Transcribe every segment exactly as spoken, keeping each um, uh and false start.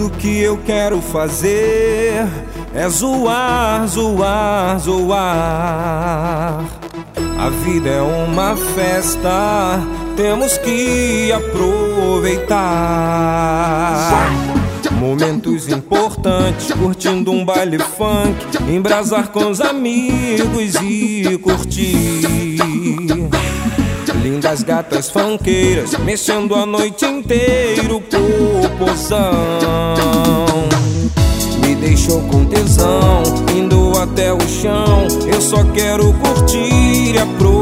Tudo que eu quero fazer é zoar, zoar, zoar. A vida é uma festa, temos que aproveitar. Momentos importantes, curtindo um baile funk, embrasar com os amigos e curtir. Lindas gatas funkeiras, mexendo a noite inteira o popozão. Me deixou com tesão, indo até o chão. Eu só quero curtir e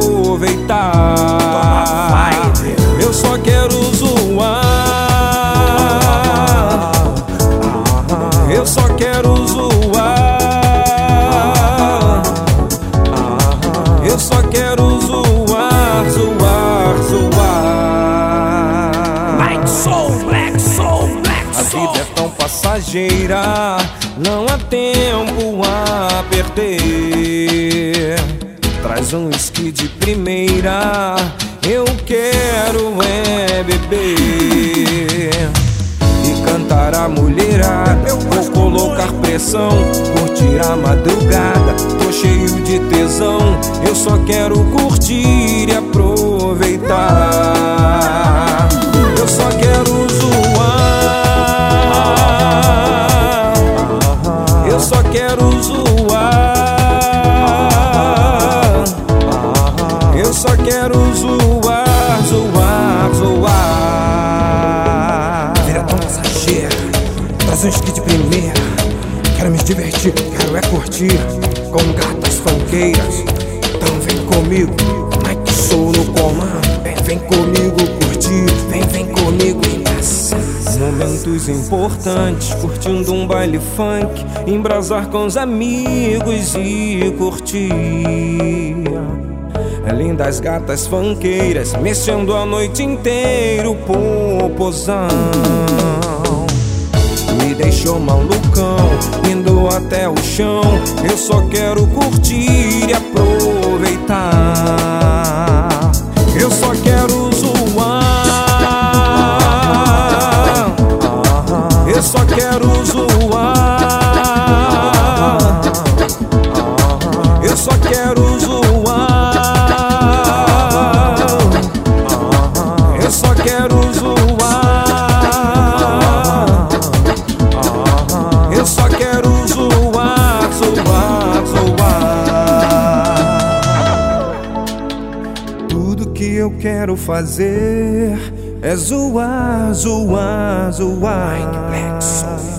aproveitar. Eu só quero zoar. Eu só quero zoar. Eu só quero zoar, zoar, zoar. Black Soul, Black Soul, Black Soul. A vida é tão passageira, não há tempo a perder. Traz um whisky de primeira, eu quero é beber. E cantar a mulherada, eu vou colocar pressão, curtir a madrugada, tô cheio de tesão. Eu só quero curtir e aproveitar. Eu só quero zoar. Eu só quero zoar. Eu só quero zoar, zoar, zoar. Vida tão passageira, traz um whisky de primeira. Quero me divertir, quero é curtir com gatas funkeiras. Então vem comigo, Mike Soul no comando. Vem, vem comigo curtir, vem, vem comigo embaçar. Momentos importantes, curtindo um baile funk, embrasar com os amigos e curtir. Lindas gatas funkeiras, mexendo a noite inteira o popozão. Me deixou malucão, indo até o chão. Eu só quero curtir e aproveitar. Eu só quero zoar. Eu só quero zoar. Eu só quero zoar. Eu só quero zoar. Eu só quero zoar, zoar, zoar. Tudo que eu quero fazer é zoar, zoar, zoar. Black Soul.